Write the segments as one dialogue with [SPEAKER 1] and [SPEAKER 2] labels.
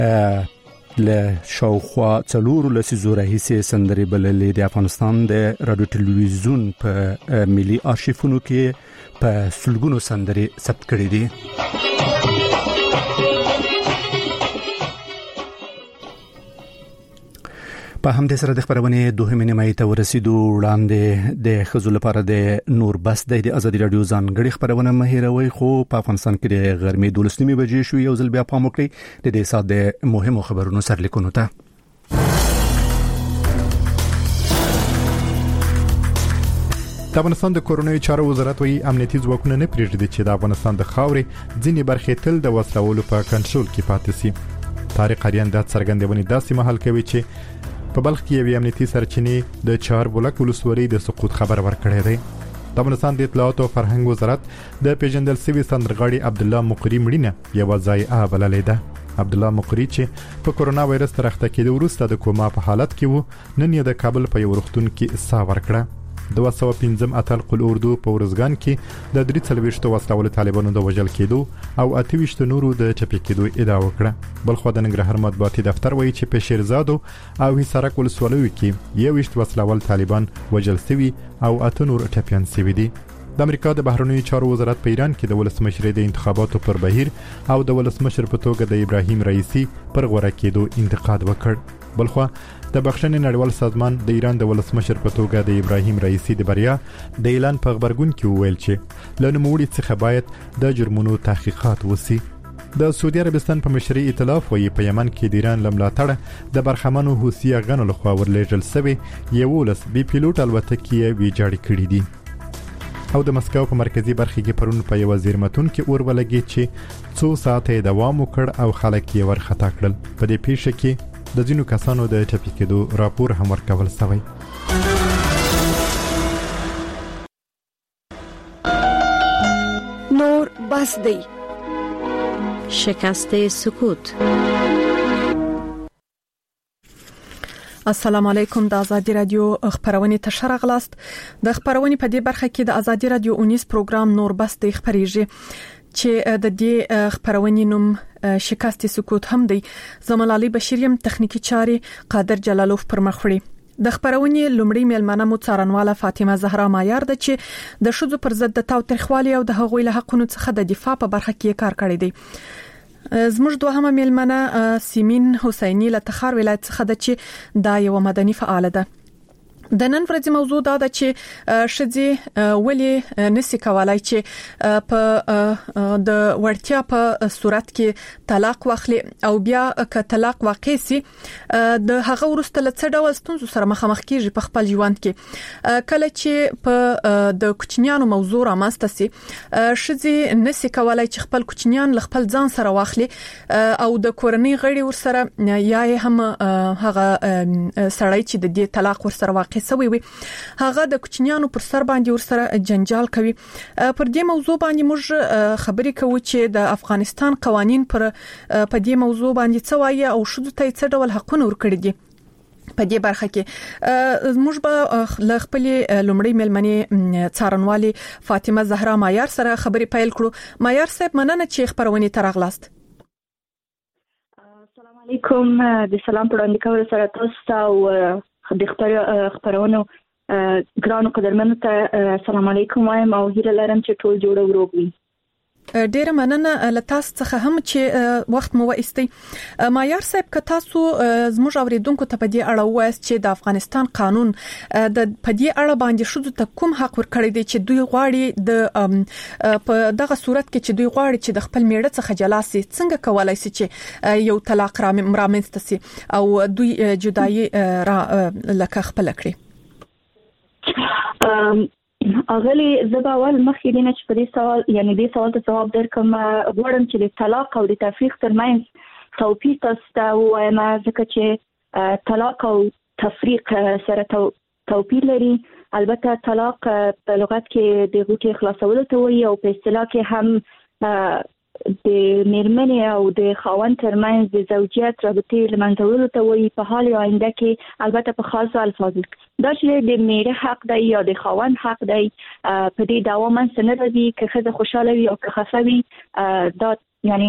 [SPEAKER 1] له شاوخوا څلور لسیزو راهیسې سندرې بللې د افغانستان د رادیو ټلویزیون په ملي آرشیفونو کې په سلګونو سندرې ثبت کړې دي. په همدې سره د خبرونې دوهمې نیمایي ته ورسېدو. وړاندې د ښځو لپاره د نور بس د ازادي رادیو ځانګړې خبرونه مه هېروئ، خو په افغانستان کې د غرمې 12 بجې شو. یو ځل بیا پام وکړئ د دې ساعت د مهمو خبرونو سرلیکونو ته.
[SPEAKER 2] د افغانستان د کورونوي چارو وزارت وايي امنیتي ځواکونه نه پریږدي چې د افغانستان د خاورې ځینې برخې تل د وسلوالو په کنټرول کې پاتې سي. طارق اریان د څرګندونې داسې مهال کوي چې په بلخ کې یو امنیتي سرچینې د چاربولک ولسوالۍ د سقوط خبر ورکړی دی. د افغانستان د اطلاعات او فرهنګ وزارت د پیژندل شوی سندرغاړي عبد الله مقری مړینه یو ځای بللې ده. عبد الله مقری چې په کورونا وایرس تر اخته کېدو وروسته د کوما په حالت کې وو، نن یې د کابل په یو روغتون کې ساه ورکړه. د 215 اتل قل اردو په ورزګان کې د 43 وسلوال طالبانو د وژل کېدو او 28 نورو د چپی کېدو ادعا وکړه. بلخو د ننګرهار مطبوعاتي دفتر وایي چې په شیرزاد او حصارک ولسوالیو کې 21 وسلوال طالبان وژل شوي او 8 نور ټپيان شوي دي. د امریکا د بهرنیو چارو وزارت په ایران کې د ولسمشر د انتخاباتو پر بهیر او د ولسمشر په توګه د ابراهیم رئیسی پر غوړه کېدو انتقاد وکړ. بلخو د بخښنې نړیوال سازمان د ایران د ولسمشر په توګه د ابراهیم رئیسی د بریا د اعلان په خبرګون کې وویل چې له نوموړي څخه باید د جرمونو تحقیقات وسی. د سعودي عربستان په مشرۍ ائتلاف وایي په یمن کې د ایران لملاتړ د برخمنو حوثي غنو لخوا ورلېږل شوی 11 بي پیلوټ الوتکې ویجاړې کړې دي. او د مسکو په مرکزی برخه کې پرون په یو زیرمتون کې اور ولګي چې 2 ساعته دوام وکړ او خلک یې ورخطا کړل. په دې پیښه کې د ځینو کسانو د ټپي کېدو راپور هم ورکول شوی.
[SPEAKER 3] نور بس دی
[SPEAKER 4] شکسته سکوت.
[SPEAKER 5] السلام علیکم. د ازادي رادیو خبرونه تشر غلاست. د خبرونه په دې برخه کې د ازادي رادیو 19 پروګرام نور بس دی خبريږي چې د دې خبرونې نوم شکست سکوت هم دی. زملالي بشیریم تخنیکی چاري قادر جلالوف پر مخ وړي. د خبرونې لومړی میلمنه مو څارنواله فاطمه زهرا مایار ده چې د شذو پر ضد د تاوتریخوالي او د هغوی له حقونو څخه د دفاع په برخه کې کار کړی دی. زموږ دوهمه میلمنه سیمین حسینی له تخار ولایت څخه ده چې دا یو مدني فعال ده. د نن ورځې موضوع دا ده چې شذې ولې نسی کولای چې په د ورتیا په صورت کې طلاق واخلي او بیا که طلاق واقع سي د هغه ورسته له څه ډول ستونزو سره مخامخ کیږي په خپل ژوند کې. کله چې په د کوچنیانو موضوع رامنځته سي، شذې نسی کولای چې خپل کوچنیان له خپل ځان سره واخلي او د کورنۍ غړي ورسره یا هم هغه سړی چې د دې طلاق ورسره واقع سوي وي هغه د کوچنیانو پر سر باندې ورسره جنجال کوي. پر دې موضوع باندې موږ خبرې کوو چې د افغانستان قوانين په دې موضوع باندې څه وایي او شذو ته څه ډول حقونه ورکړي دي. په دې برخه کې موږ به ل خپل لومړی ملمنې څارنوالي فاطمه زهرا مایار سره خبرې پیل کړو. مایار صاحب مننه چې خبرونه ترغلاست.
[SPEAKER 6] السلام علیکم. د سلام په وړاندې کولو سره تاسو او د خبرونو ګرانو قدرمنو ته السلام علیکم وایم او هیله لرم چې ټول جوړ او روغ وي.
[SPEAKER 5] ډیره مننه له تاسو څخه هم چې وخت مو وایستي. مایار صاحب که تاسو زموږ اوریدونکو ته په دې اړه وایست چې د افغانستان قانون د په دې اړه باندې شذو ته کوم حق ورکړی دی چې دوی غواړي د په دغه صورت کې چې دوی غواړي چې د خپل میړه څخه جلا سي، څنګه کولای سي چې یو طلاق رامنځته سي او دوی جدایي لکه خپل کړي؟
[SPEAKER 6] اغلی زباول مخکې دینه چې په دې سوال یعنی دې سوال ته جواب درکم. غواړم چې د طلاق او د تفریق ترمنځ توپیر تاسو ته وایم، ځکه چې طلاق او تفریق سره توپیر لري. البته طلاق په لغت کې د غوټې خلاصولو ته وایي او په اصطلاح کې هم د میرمنې او د خاوند ترمنځ د زوجیت رابطې لمنځولو ته وایي په حال آینده کې، البته په خاصو الفاظو. دا چې د میړه حق دی یا د خاوند حق دی په دې دعوا منځ نه راځي که ښځه خوشاله وي او که خفه وي. دا یعنی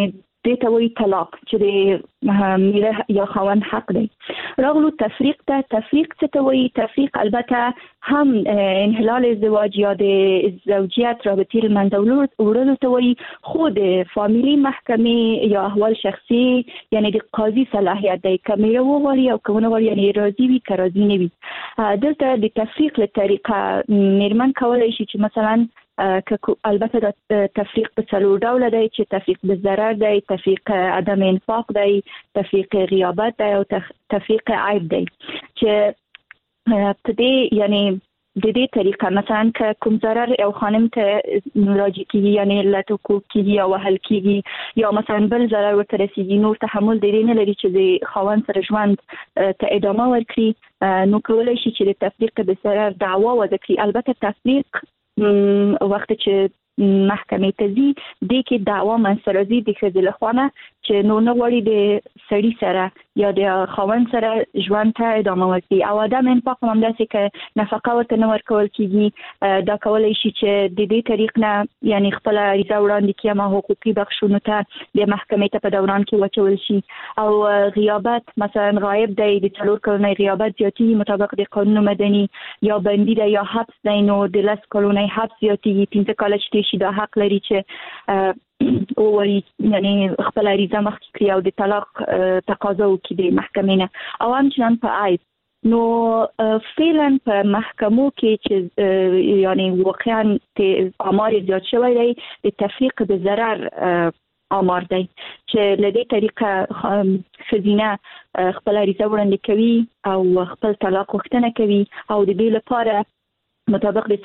[SPEAKER 6] دې ته وایي طلاق چې د میره یا خاوند حق دی. راغلو تفریق څه ته وایي؟ تفریق البته هم انحلال ازدواج یا د زوجیت رابطې له منځه وړلو ته وایي، خو د فامیلی محکمې یا احوال شخصي یعنی د قاضي صلاحیت دی که میره وغواړي او که ونه غواړي، یعنی راضي وي که راضي نه وي. دلته د تفریق له طریقه میرمن کولی شي چې مثلا البته د تفریق په څلور ډوله دی، چې تفریق بالضرر دی، تفریق عدم انفاق دی، تفریق غیابت دی او تفریق عیب دی. چې په دې یعنی د دې طریقه مثلا که کوم ضرر او خانم ته راځي کیږي یعنی لته کو کیږي او هل کیږي یا مثلا بل ضرر ورته رسیږي، نور تحمل دې نه لري چې د خاوند سره ژوند ته ادامه ورکړي، نو کولای شي چې د تفریق بالضرر دعوا وکړي. البته تفریق وخت چې محکمې ته ځي د کې دعوا منځته راځي د ښځې له خوا نه چې نو نه غواړي د سړي سره یا د خاوند سره ژوند ته ادامه ورکړي. او عدم انفاق هم همداسې که نفقه ورته نه ورکول کېږي، دا کولی شي چې د دې طریق نه یعنی خپله عریضه وړاندې کړي اما حقوقي بخښونو ته د محکمې ته په دوران کې واچول شي. او غیابت مثلا غایب دی، د 4 کلونې غیابت زیاتېږي مطابق د قانون مدني، یا بندي دی یا حبس دی، نو د 10 کلونې حبس زیاتېږي. 15 کاله چې شي دا حق لري چې او یعنی خپل عریضه مخکې کړي او د طلاق تقاضا وکړي د محکمې نه. او همچنان په عیب نو فعلا په محکمو کې چې یعنی واقعا آمار زیات شوی دی د تفریق به ضرر آمار دی، چې له دې طریقه ښځینه خپل عریضه وړاندې کوي او خپل طلاق غوښتنه کوي او د دې لپاره مطابق د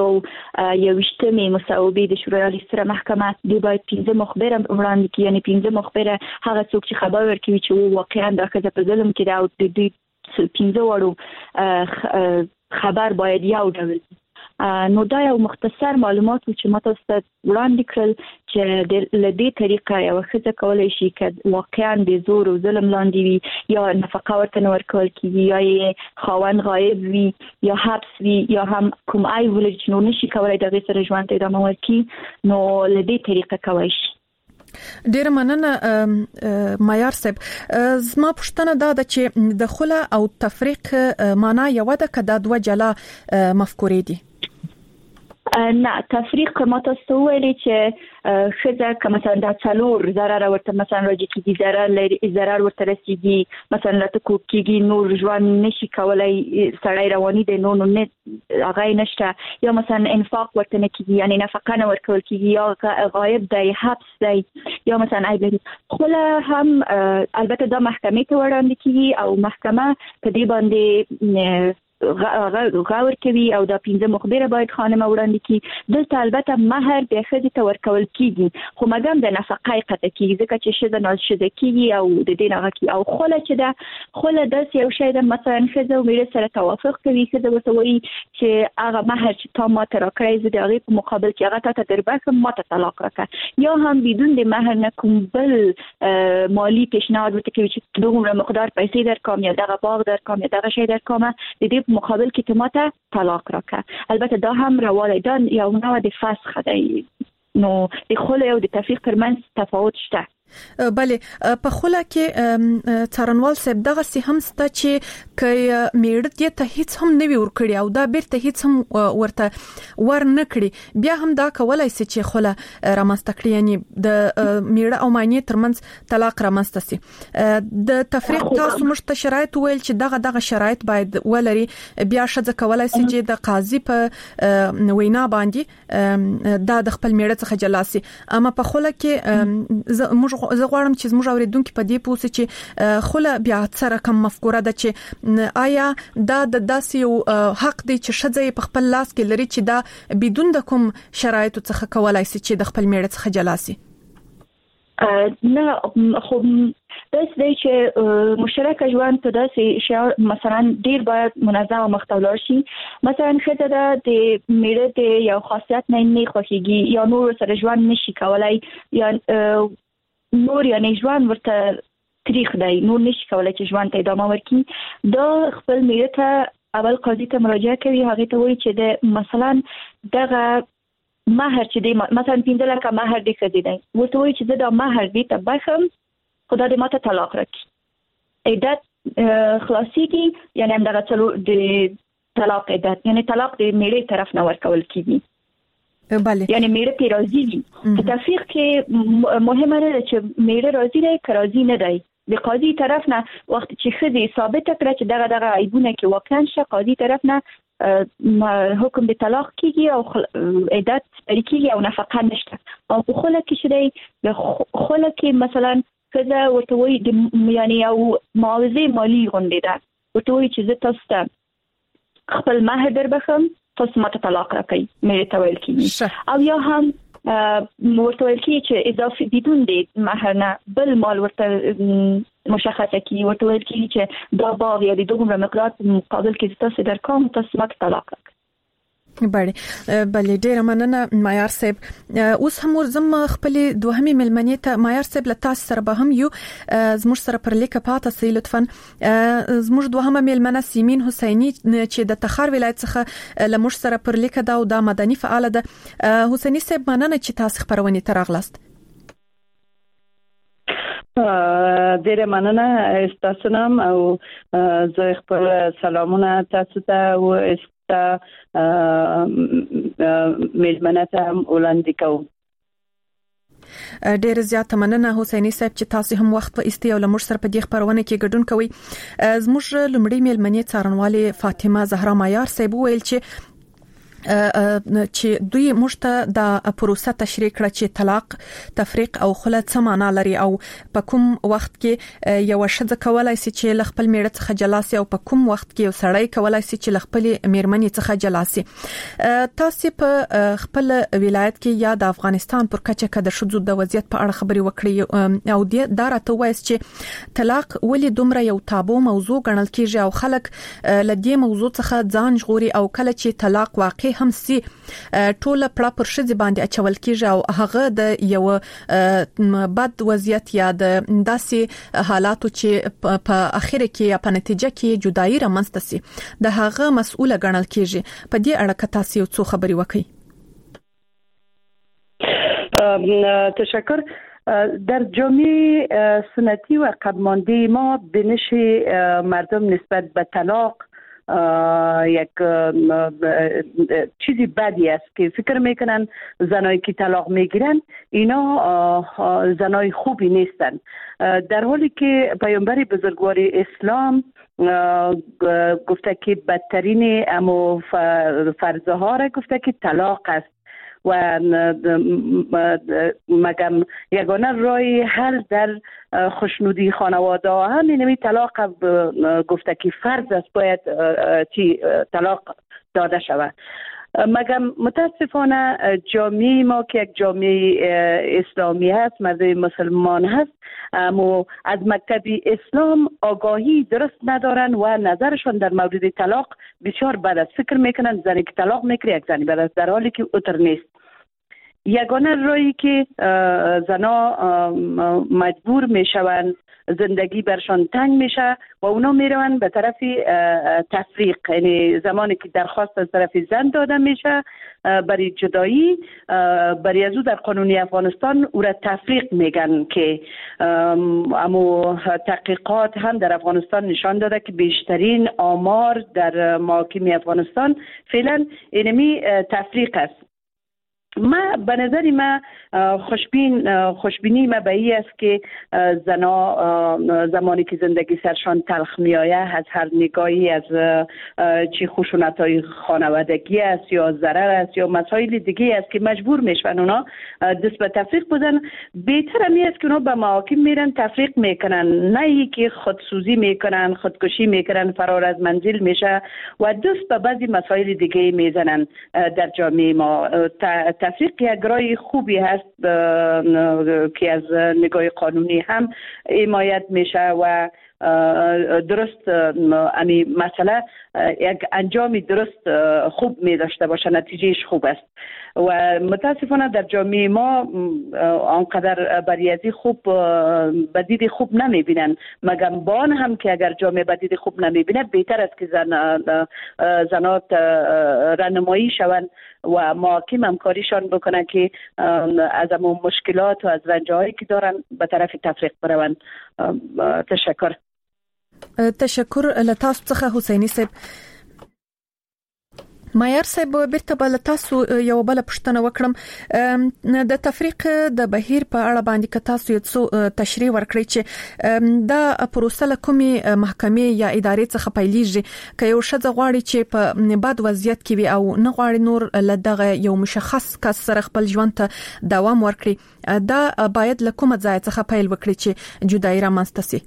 [SPEAKER 6] 421 مصوبې د شورای عالی ستره محکمه دی باید 15 مخبره وړاندې کړي، یعنی 15 مخبره هغه څوک چې خبر ورکوي چې واقعا دا ښځه په ظلم کې ده او د دې 15 وړو خبر باید یو ډول. نو دا یو مختصر معلومات چې ما تاسو ته وړاندې کړل چې د لدې طریقه یو ښځه کولی شي چې واقعا د زور او ظلم لاندې وي یا نفقه ورته نه ورکول کېږي یا یې خاوند غایب وي یا حبس وي یا هم کوم عیب ولري چې نو نشي کولی د هغې سره ژوند ته ادامه ورکړي، نو لدې طریقه کولی شي.
[SPEAKER 5] ډیر مننه معیار صاحب. زما پوښتنه دا ده چې د خلع او تفریق معنا یو ده که دا دوه جلا مفکورې دي؟
[SPEAKER 6] نه، تفریق ما تاسو ویلي چې ښځه که مثلا دا 4 ضرر ورته مثلا راځي کېږي، ضرر ورته رسیږي، مثلا لته کوک کېږي، نور ژوند نشي کولای، سړی رواني دی نو نه هغه نشته، یا مثلا انفاق ورته نه کېږي یعنی نفقه نه ورکول کېږي، یا غایب دی، حبس دی، یا مثلا عیب لري. خله هم البته دا محکمې ته وړاندې کېږي او محکمه په دې باندې غور کوي او دا 15 مخبره باید خانم وړاندې کړي. دلته البته مہر د ښځې ته ورکول کېږي خو مګم د نفقه قطع کېږي ځکه چې ښځه نازشده کېږي او د دې نه کېږي. او خله چې ده خله داسې یو شی ده مثلا ښځه او میړه سره توافق کوي، ښځه ورته وایي چې هغه مہر چې تا ما ته راکړی زه د هغې په مقابل کې هغه تا ته دربښم، ما ته طلاق راکړه، یا هم بدون د مہر نه کوم بل مالی پیشنهاد ورته کوي چې دومره مقدار پیسې درکوم یا دغه باغ درکوم یا دغه شی درکوم، د دې مقابل کې ته ماته طلاق راکړه. البته دا هم رواله ده یو نوع د فسخ دی، نو د خلع او د تفریق ترمنځ تفاوت شته.
[SPEAKER 5] بله، په خلع کې څارنوال صاحب دغه سي هم ستا چې که میړه دې ته هیڅ هم نه وي ورکړي او دا بیرته هیڅ هم ورته ور نه کړي، بیا هم دا کولای سي چې خلع رامنځته کړي، یعنی د میړه او ماینې ترمنځ طلاق رامنځته سي. د تفریق تاسو موږ ته شرایط ویل چې دغه شرایط باید ولري، بیا ښځه کولای سي چې د قاضي په وینا باندې دا د خپل میړه څخه جلا سي. اما په خلع کې زه غواړم چې زموږ اوریدونکو په دې پوه شي چې خلع بیا څه رقم مفکوره ده، چې آیا دا د داسې یو حق دی چې ښځه په خپل لاس کې لري چې دا بدون د کوم شرایطو څخه کولای شي چې د خپل میړه څخه جلا شي؟
[SPEAKER 6] نه، خو داس دی چې مشترک ژوند په داسې شعار مثلا ډیر باید منظم مختلف شي. مثلا ښځه د میړه د یو خاصیت نه خوښیږي یا نور سره ژوند نشي کولای یا نور یعنی ژوند ورته تاریخ دی، نور نشي کولای چې ژوند ته ادامه ورکړي، دا خپل میړه ته اول قاضي ته مراجعه کوي، هغه ته وایي چې د مثلا دغه مہر چې دی مثلا 15 لک مہر دی کړی دی ورته وایي چې دا مہر دی ته بخم خدای دې ماته طلاق راکړي عدت خلاصيږي یعنی همدغه څلور د طلاق عدت یعنی طلاق د میړه طرف نه ورکول کیږي
[SPEAKER 5] بله
[SPEAKER 6] یعنی میړه پی راضي دي په تفریق کې مهمه ده چې میړه راضي دی که راضي نه دی د قاضي طرف نه وخت چې خدي ثابت کړه چې دغه عیبونه کې واقعا شه قاضي طرف نه حکم د طلاق کیږي او عدت کیږي او نفقه نشته او په خله کې شې د خله کې مثلا کله ورته وایي یعنی او معاوضه مالی غونډه ده ورته وایي چې زه تاسو ته خپل مہر در بخم تاسو ماته طلاق راکړئ مې ته ویل کیږي او یا هم ورته ویل کیږي چې اضافي بدون د مہر نه بل مال ورته مشخصه کی ورته ویل کیږي چې دا باغ یا د دومره مقدار مقابل کې تاسو درکوم تاسو ماته طلاق راکړئ
[SPEAKER 5] بله ډیره مننه معیار صاحب اوس هم ورزم خپل دوهمه ملمنې ته معیار صاحب له تاسو سره به هم یو زموږ سره پر لیکه پاته سي لطفا زموږ دوهمه ملمنه سیمین حسینی چې د تخار ولایت څخه لمر سره پر لیکه دا او د مدني فعال ده حسینی صاحب مننه چې تاسو خبرونه ترغلاست
[SPEAKER 3] ډیره مننه تاسو نام او زه خپل سلامونه تاسو ته او میلمنه ته وړاندې کوم
[SPEAKER 5] ډیر زیات مننه حسینی صاحب چې تاسو هم وخت په استی او لمر سره په دې خبرونه کې ګډون کوي زموږ لمړی میلمنې څارنوالې فاطمه زهرا معیار صاحب ویل چې دوی مشته د پروسه تشریح کړه چې طلاق تفریق او خلع څه معنا لري او په کوم وخت کې یو شذ کولای شي چې خپل میړه څخه جلاسي او په کوم وخت کې یو سړی کولای شي چې خپل میرمنې څخه جلاسي تاسو په خپل ولایت کې یا د افغانستان پر کچه کې د شذو د وضعیت په اړه خبري وکړي او دا راته وایي چې طلاق ولې دومره یو تابو موضوع ګڼل کیږي او خلک لدې موضوع څخه ځان ژغوري او کله چې طلاق واقع هم سي ټوله پړه پر شذ باندې اچول کیږي او هغه د یو بد وضعیت یا د داسې حالاتو چې په اخر کې یا په نتیجه کې جدایي رامنځته سي د هغه مسؤله ګڼل کیږي په دې اړه که تاسو یو څه خبري وکړئ
[SPEAKER 3] تشکر در جامعه سنتی و قدمانده ما بینش مردم نسبت به طلاق یک چیزی بدی است که فکر میکنن زنایی که طلاق میگیرن اینا زنای خوبی نیستن در حالی که پیامبر بزرگوار اسلام گفته که بدترین امو فرضه ها را گفته که طلاق است و مگم یگانه رای حل در خوشنودی خانواده همین طلاق گفته که فرض است باید طلاق داده شود مگم متاسفانه جامعه ما که یک جامعه اسلامی هست مردم مسلمان هست اما از مکتب اسلام آگاهی درست ندارن و نظرشون در مورد طلاق بسیار بد است فکر میکنن زنی که طلاق میگیره یک زنی بد است در حالی که اوتر نیست یگانه رایی که زنا مجبور میشوند زندگی برشان تنگ میشه و اونا میروند به طرف تفریق یعنی زمانی که درخواست از طرف زن داده میشه برای جدایی برای ازو در قانون افغانستان او را تفریق میگن که اما تحقیقات هم در افغانستان نشان داده که بیشترین آمار در محاکم افغانستان فعلا اینمی تفریق است ما به نظر ما خوشبینی ما به این است که زنا زمانی که زندگی سرشان تلخ میآید از هر نگاهی از چی خشونت‌های خانوادگی است یا ضرر است یا مسائل دیگه است که مجبور میشن اونا دست به تفریق بزنن بهتر می است که اونا به محاکم میرن تفریق میکنن نه اینکه خودسوزی میکنن خودکشی میکنن فرار از منزل میشه و دست به بعضی مسائل دیگه میزنن در جامعه ما تفریق یک رای خوبی هست که از نگاه قانونی هم حمایت میشه و درست امی مسئله یک انجام درست خوب می داشته باشه، نتیجهش خوب است. و متاسفانه در جامعه ما آنقدر بریازی خوب بدید خوب نمی بینن، مگر بان هم که اگر جامعه بدید خوب نمی بینه بهتر است که زنات رانمایی شوند و محاکم همکاریشان بکنه که از همون مشکلات و از رنجهایی که دارن به طرف تفریق بروند.
[SPEAKER 5] تشکر لتاسو څخه حسینی صاحب. مایار صاحب بیرته بل تاسو یو بل پښتنه وکړم د تفریق د بهیر په اړه باندې که تاسو یو تشریح ورکړئ چې دا پروسه له کومې محکمې یا ادارې څخه پیلېږي، که یو ښځه غواړي چې په بد وضعیت کې وي او نه غواړي نور له دغه یو مشخص کس سره خپل ژوند ته دوام ورکړي، دا باید له کومه ځای څخه پیل وکړي چې جدایي رامنځته سي؟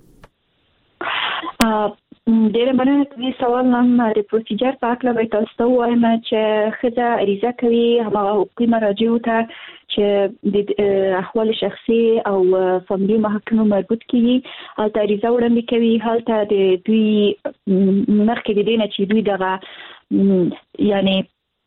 [SPEAKER 6] ډېر مننه. دې سوال نن د پروسیجر په اړه به تاسو ته وایم چې ښځه عریضه کوي هغه حقوقي مراجعو ته چې د احوال شخصي او فاميلي محکمو مربوط کیږي او عریضه وړاندې کوي. هلته د دوی مخکې د دې نه چې دوی دغه یعنی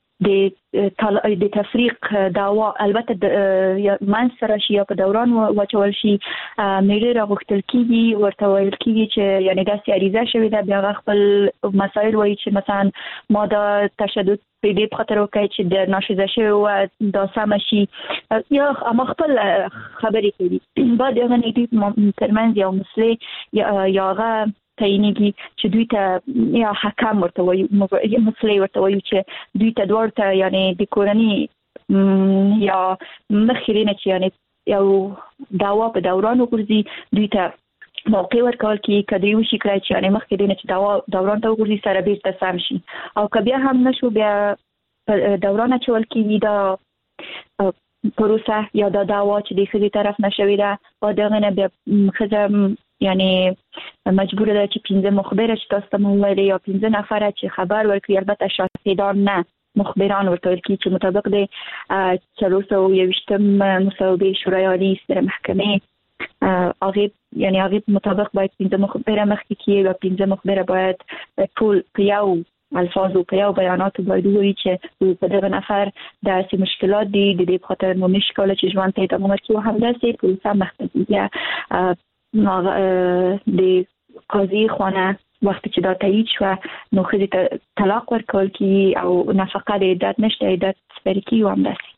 [SPEAKER 6] د تفریق دعوا البته من سره شي یا په دوران واچول شي میړه راغوښتل کیږي، ورته ویل کیږي چې یعنی داسې عریضه شوې ده، بیا خپل مسائل وایي چې مثلا ما دا تشدد په دې خاطر وکړي چې د ناشیزه شوی او دا سم شي یا ما خپل خبرې کوي. بعد هغه نه ترمنځ یو مسله یا هغه تعینیږي چې دوی ته یا حکم ورته وایي، مسلې ورته وایي چې دوی ته دوړ ته یعنی د کورنۍ یا مخکرینه چې یعنی یو دعوا په دوران وګرځي، دوی ته موقع ورکول کی کدی وشي کړی چې یعنی مخکرینه چې دوران ته وګرځي سره بیرته سم شي، او که بیا هم نشو بیا دوران چول کی دا پروسه یا دا دعوا چې د خزي طرف نشوي ده او دغه نه بیا خزم یعنی مجبور ده چې 15 مخبر چې تاسو ته ویلي یا 15 نفر چې خبر ورکړي، البته شاهدان نه مخبران ورته ورکړي چې مطابق د 421 مصوبه شورای عالی سره محکمه هغه یعنی هغه مطابق باید 15 مخبر مخکې کیږي و 15 مخبر باید ټول یو الفاظ او یو بیانات باید وایي چې په دغه نفر داسې مشکلات دي د دې خاطر مو مشکل چې ژوند ته ادامه ورکړي، هم داسې پولیسا مخکې د قاضي خانه وخت چې دا تایید شو نو خځې ته طلاق ورکول کی او نفقه د عدت نشته عدت سپری کی هم داسې.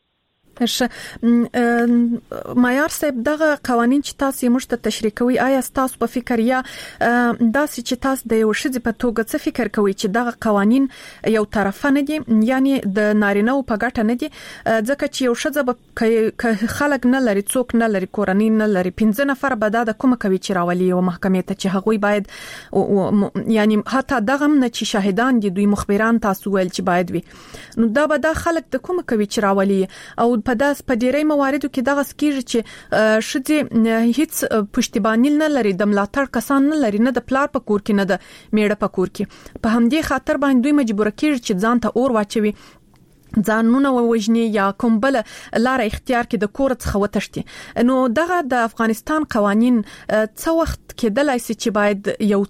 [SPEAKER 5] مایار صاحب دغه قوانين چې تاسو موږ ته تشریح کوي، آیا تاسو په فکر یا داسې چې تاسو د یو شذ په توګه څه فکر کوي چې دغه قوانين یو طرفه نه دي، یعنی د نارینه په ګټه نه دي، ځکه چې یو شذ به خلک نه لري، څوک نه لري، کورنۍ نه لري، 15 نفر به دا کوم کوي چې راولي او محکمې ته چې هغوی باید یعنی حتی دغه نه چې شاهدان دي دوی مخبران تاسو ویل چې باید وي، نو دا به دا خلک د کوم کوي چې راولي او په ډیری مواردو کې دغه سکیږي چې شذ هیڅ پښتیبانی نه لري، د ملاتړ کسان نه لري، نه د پلار په کور کې نه د میړه په کور کې، په همدې خاطر باندې دوی مجبور کیږي چې ځان ته اور واچوي، ځانونه ووجني یا کوم بل لار اختیار کې د کور څخه وتښتي. نو دغه د افغانستان قوانين څو وخت کېدلای شي چې باید یو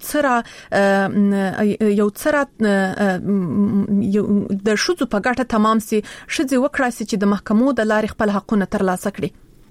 [SPEAKER 5] څرا د شذو په ګټه تمام سي، شذ وکړای شي چې د محکمو د لارې خپل حقونه ترلاسه کړي؟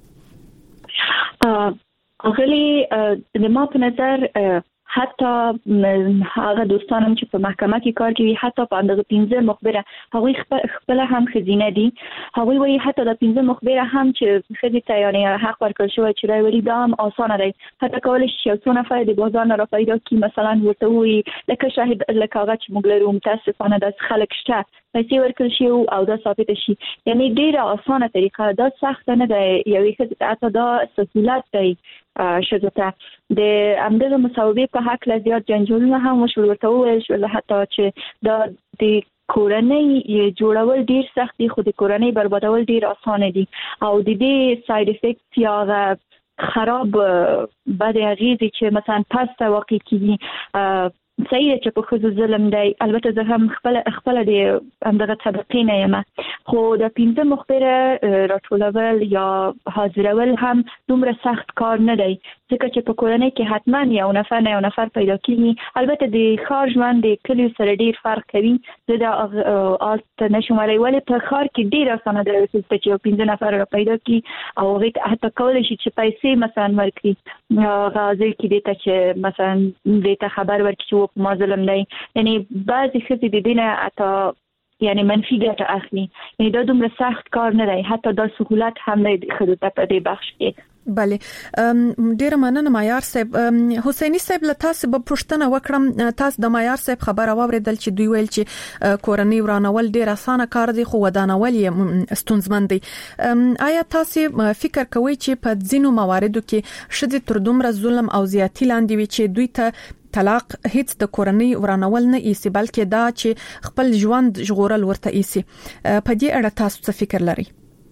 [SPEAKER 6] اغلی د ما په نظر حتی هغه دوستانم چې په محکمه کې کار کوي، حتی په اندازه 15 مخبره هغوی خپل هم خزینه دي، هغوی وایي حتی د 15 مخبره هم چې خزي ته یعنی حق ورکړل شوی چې راوړي دا هم اسانه دی، حتی کولای شي یو څو نفر د بازار نه راپیدا کړي، مثلا ورته وایي لکه شاهد لکه هغه چې موږ لرو متاسفانه د خلک شته پیسې ورکړل شي او دا ثابت شي، یعنی ډیره اسانه طریقه ده، سخت نه ده، یوې خزي ته دا سهولت دی شذته د امدغه مصوبه په حق له زیات جنجالونه هم وشول، ورته ویل شول حتی چې دا د کورنۍ جوړول ډیر سخت دي، خو د کورنۍ بربادول ډیر اسانه دي او د دې ساید افیکټ یا خراب بد اغیزې چې مثلا پس واقع کیږي صحیح چې په خصوص ظلم دی. البته زه هم خپل د همدغه طبقې نه یم، خو د 15 مخبره راټولول یا حاضرول هم دومره سخت کار نه دی، ځکه چې په کورنۍ کې حتما یو نفر پیدا کیږي. البته د ښار ژوند د کلیو سره ډیر فرق کوي. زه د آلت نشم ویلی ولې په ښار کې ډیر اسانه ده چې یو 15 نفر پیدا کی او هغه حتی کولای شي چې پیسې مثلا ورکړي غازی کې دته چې مثلا دته خبر ورکړي چې ما ظلم نه، یعنی بعضی خزې د دینه اته یعنی منفي ګټه اخلي. یعنی دا دومره سخت کار نه دی، حتی دا سهولت هم نه دی خو د په دې بخش کې.
[SPEAKER 5] بله ډیر مننه معیار صاحب. حسینی صاحب له تاسو به پوښتنه وکړم، تاسو د معیار صاحب خبره واوریدل چې دوی ویل چې کورنۍ ورانول ډیر اسانه کار دی خو ودانول یې ستونزمن دی. آیا تاسو فکر کوئ چې په ځینو مواردو کې شدید تر دومره ظلم او زیاتی لاندې وي چې دوی ته طلاق هیڅ د کورنۍ ورانول نه ایسي بلکې دا چې خپل ژوند ژغورل ورته ایسي؟ په دې اړه تاسو څه فکر لرئ؟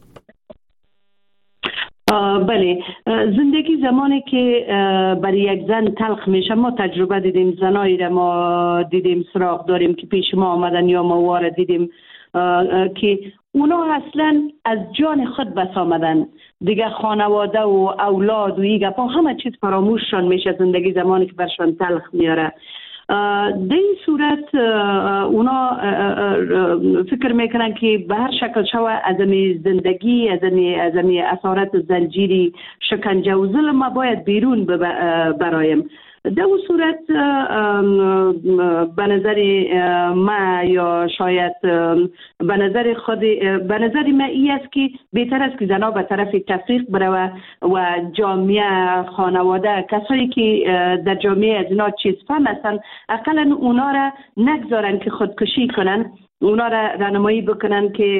[SPEAKER 3] بله، زندگی زمانی که برای یک زن تلخ میشه ما تجربه دیدیم، زنایی را ما دیدیم سراغ داریم که پیش ما آمدن یا ما وار دیدیم که اونا اصلا از جان خود بس آمدن دیگه، خانواده و اولاد و ایگه پا همه چیز فراموششان میشه زندگی زمانی که برشان تلخ میاره. در این صورت اونا فکر میکنن که به هر شکل شوه از این زندگی از این اسارت زنجیری شکنجه و ظلم ما باید بیرون برایم. در اون صورت به نظر ما یا شاید به نظر ما این است که بهتر است که زنها به طرف تفریق بره و جامعه خانواده کسایی که در جامعه از اینا چیز فهم هستن اقلا اونا را نگذارن که خودکشی کنن، اونا را راهنمایی بکنن که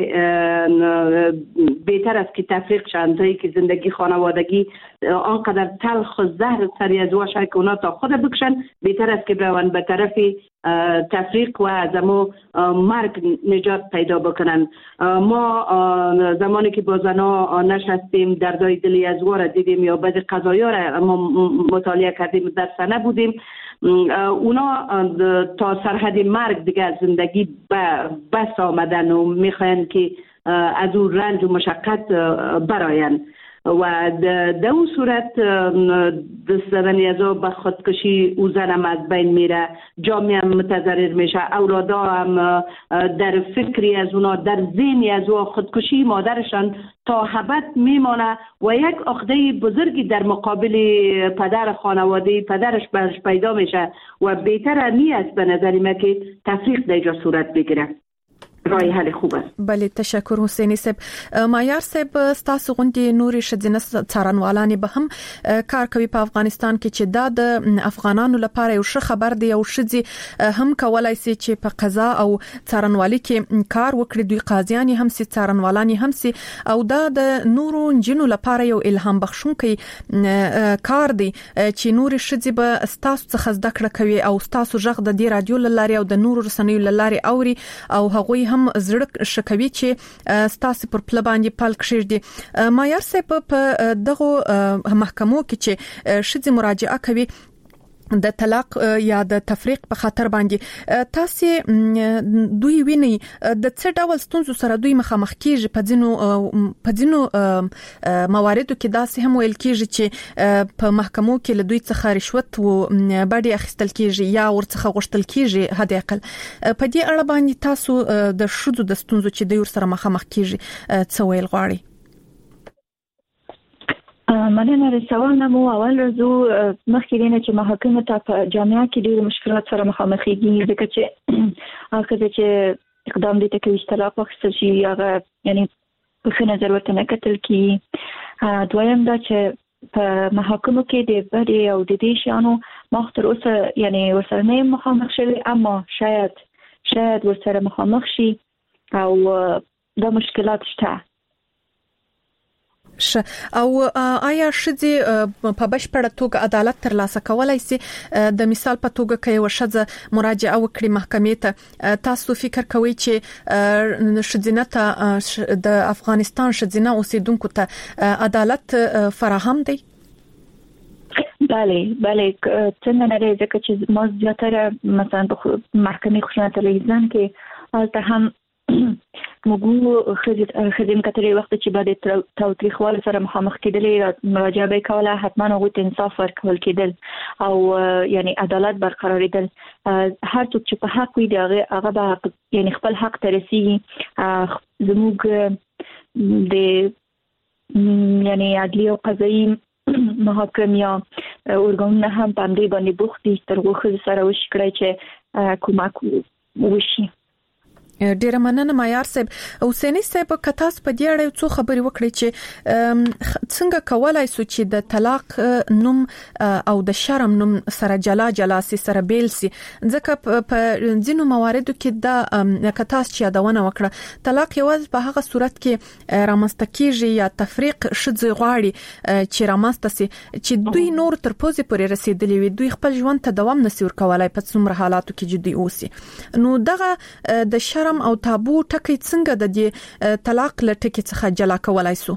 [SPEAKER 3] بهتر است که تفریق شن تا که زندگی خانوادگی آنقدر تلخ و زهر سری از واشه که اونا تا خود بکشن، بهتر است که برون به طرف تفریق و از امو مرگ نجات پیدا بکنن. ما زمانی که با زنا نشستیم دردای دلی از وار دیدیم یا بعضی قضایا را ما مطالعه کردیم در سنه بودیم، اونا تا سرحد مرگ دیگه زندگی بس آمدن و میخواین که از اون رنج و مشقت براین و در اون صورت دست زدن ازا به خودکشی او زنم از بین میره، جامعه هم متضرر میشه، اولادا هم در فکری از اونا در ذهنی از او خودکشی مادرشان تا ابد میمانه و یک عقده بزرگی در مقابل پدر خانواده پدرش برش پیدا میشه و بهتر نیست به نظر من که تفریق در اینجا صورت بگیره. رای حل خوب است.
[SPEAKER 5] بله تشکر حسینی صاحب. معیار صاحب ستاسو غونډې نورې ښځینه څارنوالانې به هم کار کوي په افغانستان کې چې دا د افغانانو لپاره یو ښه خبر دی او ښځې هم کولای شي چې په قضا او څارنوالي کې کار وکړي، دوی قاضیان هم سي څارنوالان هم سي او دا د نورو جنو لپاره یو الهام بخښونکی کار دی چې نورې ښځې به ستاسو څخه زده کړه کوي او ستاسو ژغ د دې رادیو لارې او د نورو رسنیو لارې اوري او هغوی هم زړه شکوي چې ستاسو پر پل باندې پل کښېږدي. معیار صاحب په دغه محکمو کې چې ښځې مراجعه کوي د طلاق یا د تفریق په خاطر باندې تاسو دوی ویني د څه ډول ستونزو سره دوی مخامخ کیږي؟ په ځینو مواردو کې داسې هم ویل کیږي چې په محکمو کې له دوی څخه رشوت و باندې اخیستل کیږي یا ورڅخه غوښتل کیږي حد اقل. په دې اړه باندې تاسو د شذو د ستونزو چې دوی سره مخامخ کیږي څه ویل غواړي؟
[SPEAKER 6] مننه. سوال نمو اول رزو مخکې دینه چې محاکمه ته په جامعه کې ډېر مشکلات سره مخامخ کیږي ځکه چې هغه چې اقدام دي ته کوي طلاق واخیستل شي هغه یعنی په ښه نظر ورته نه کتل کی. دویم دا چې په محاکمو کې د بری او د دې شانو مختر اوسه یعنی ورسره نه مخامخ شوي اما شاید ورسره مخامخ شي او دا مشکلات شته.
[SPEAKER 5] او آیا ښځې په بشپړه توګه عدالت ترلاسه کولای شي؟ د مثال په توګه کې یو ښځه مراجعه وکړي محکمې ته، تاسو فکر کوئ چې ښځینه ته د افغانستان ښځینه اوسیدونکو ته عدالت فراهم دی؟
[SPEAKER 6] بله څنګه نه دی ځکه چې ما زیاتره مثلا په محکمې خشونت علیه زن کې هلته هم موږ خدیم کتري وخت چې بعد توتریخوال سره مخامخ کېدلې مراجعه به کوله حتما هغه ته انصاف ورکول کېدل او یعنی عدالت برقراریدل هر څوک چې په حق وي هغه به یعنی خپل حق ترسي زموږ د یعنی عدلی او قضایي محاکم یا ارګانونه هم په دې باندې بوخت دي تر وخت سره وشکړي چې کومک وشي.
[SPEAKER 5] ډیر مننه معیار صاحب. حسینی صاحب کتاس په دې اړه څو خبري وکړي چې څنګه کولای شو چې د طلاق نوم او د شرم نوم سره جلا سي سره بیل سي ځکه په ځینو مواردو کې د کتاس چې یادونه وکړه طلاق یوازې په هغه صورت کې رامنځته کیږي یا تفریق شذ غواړي چې رامنځته سي چې دوی نور تر پوزې پورې رسیدلی وي دوی خپل ژوند ته دوام نسی ورکولای په څومره حالاتو کې جدي اوسي. نو دغه د شرم او تابو ټکی څنګه د دې طلاق له ټکی څخه جلا کولای شو؟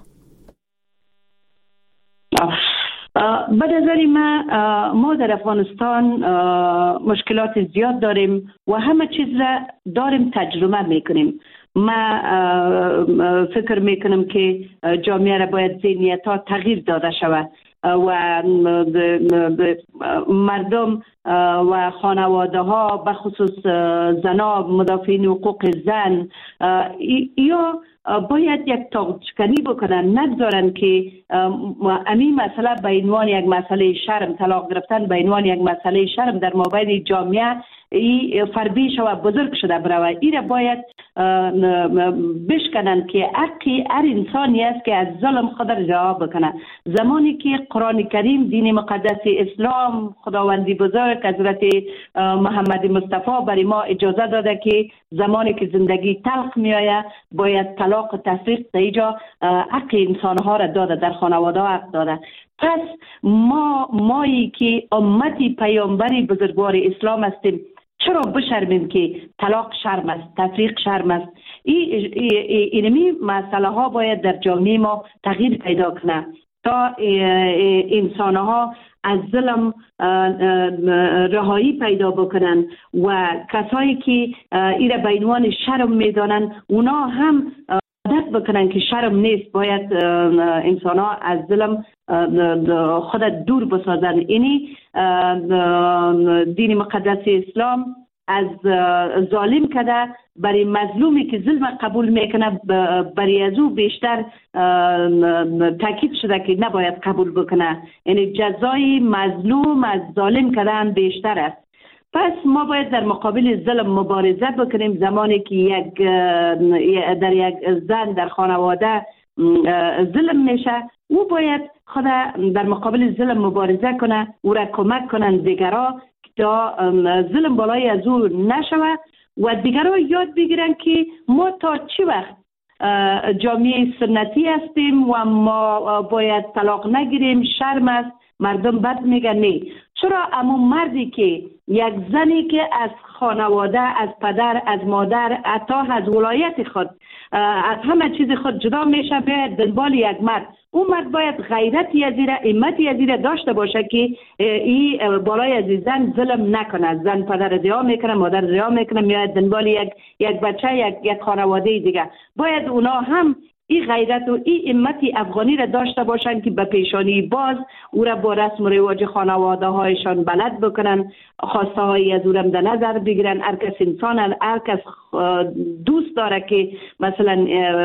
[SPEAKER 3] به نظر ما در افغانستان مشکلات زیاد داریم و همه چیز را داریم تجربه میکنیم. ما فکر میکنم که جامعه را باید ذهنیت ها تغییر داده شود و مردم و خانواده ها به خصوص زنان مدافعین حقوق زن یا باید یک تاقچکنی بکنن نگذارن که همین مسئله به عنوان یک مسئله شرم طلاق گرفتن به عنوان یک مسئله شرم در مابین جامعه فربی شود بزرگ شده بروه. این را باید بشکنن که حقی هر انسانی است که از ظلم خود را رها بکنه. زمانی که قرآن کریم دین مقدس اسلام خداوندی بزرگ حضرت محمد مصطفی برای ما اجازه داده که زمانی که زندگی تلخ می آید باید طلاق و تفریق در اینجا حق انسان ها را داده در خانواده ها حق داده. پس مایی که امتی پیامبری بزرگوار اسلام هستیم چرا بشرمیم که طلاق شرم است تفریق شرم است؟ اینمی مسئله ها باید در جامعه ما تغییر پیدا کنه تا انسان ها از ظلم رهایی پیدا بکنن و کسایی که ایره به عنوان شرم میدانن اونا هم عادت بکنن که شرم نیست باید انسان ها از ظلم خود دور بسازن. اینی دین مقدس اسلام از ظالم کده برای مظلومی که ظلم قبول میکنه برای از او بیشتر تاکید شده که نباید قبول بکنه. یعنی جزای مظلوم از ظالم کدن بیشتر است. پس ما باید در مقابل ظلم مبارزه بکنیم. زمانی که در یک زن در خانواده ظلم میشه او باید خود در مقابل ظلم مبارزه کنه او را کمک کنن دیگرها تا ظلم بالای از او نشود و دیگرها یاد بگیرن که ما تا چه وقت جامعه سنتی هستیم و ما باید طلاق نگیریم شرم است مردم بد میگن. نه، چرا اما مردی که یک زنی که از خانواده از پدر از مادر حتی از ولایت خود از همه چیز خود جدا میشه به دنبال یک مرد اون مرد باید غیرتی از ایره همتی از ایره داشته باشه که این بالای از زن ظلم نکنه. زن پدر ریا میکنه مادر ریا میکنه میاد دنبال یک بچه یک خانواده دیگه باید اونا هم این غیرت و این همتی افغانی را داشته باشن که به پیشانی باز او را با رسم و رواج خانواده هایشان بلد بکنن خواسته های از او را در نظر بگیرن. هر کس انسان هر کس دوست داره که مثلا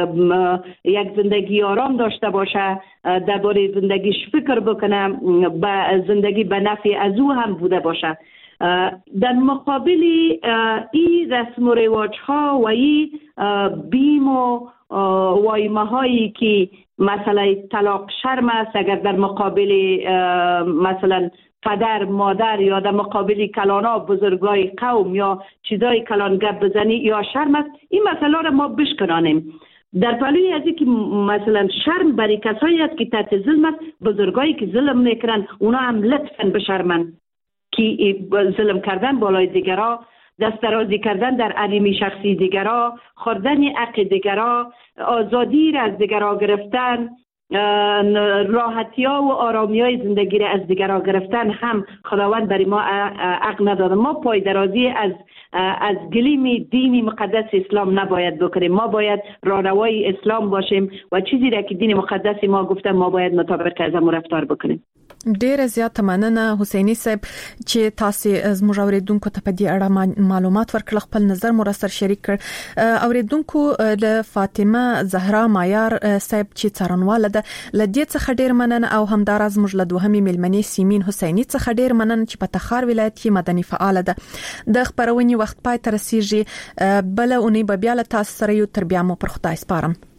[SPEAKER 3] یک زندگی آرام داشته باشه درباره زندگیش فکر بکنه به زندگی به نفع از او هم بوده باشه. در مقابل این رسم و رواج ها و این بیم و وایمه هایی که مثلا طلاق شرم است اگر در مقابل مثلا پدر مادر یا در مقابل کلانا بزرگای قوم یا چیزای کلان گپ بزنی یا شرم است این مسئله را ما بشکنانیم. در پلوی از که مثلا شرم برای کسایی است که تحت ظلم است بزرگایی که ظلم میکنن اونا هم لطفاً بشرمن که ظلم کردن بالای دیگرها دست درازی کردن در حریم شخصی دیگرها خوردن حق دیگرها آزادی را از دیگرها گرفتن راحتی‌ها و آرامی‌های زندگی را از دیگران گرفتن هم خداوند برای ما حق نداده. ما پایدرازی از گلیم دین مقدس اسلام نباید بکنیم. ما باید راهروای اسلام باشیم و چیزی را که دین مقدس ما گفته ما باید مطابق از امر رفتار بکنیم.
[SPEAKER 5] ډیره زیاته مننه حسینی صاحب چې تاسو زموږ اوریدونکو ته په دې اړه معلومات ورکړل، خپل نظر مو سره شریک کړ. اوریدونکو له فاطمه زهرا مایار صاحب چې څارنواله ده لدې څخه ډیر مننه او همدارز موږ له دوهمې ملمنې سیمین حسینی څخه ډیر مننه چې په تخار ولایت کې مدني فعال ده. د خبرونې وخت پای ته رسیږي، بل اونۍ به بیا له تاسو سره یو تر بیا مو پر خدای سپارم.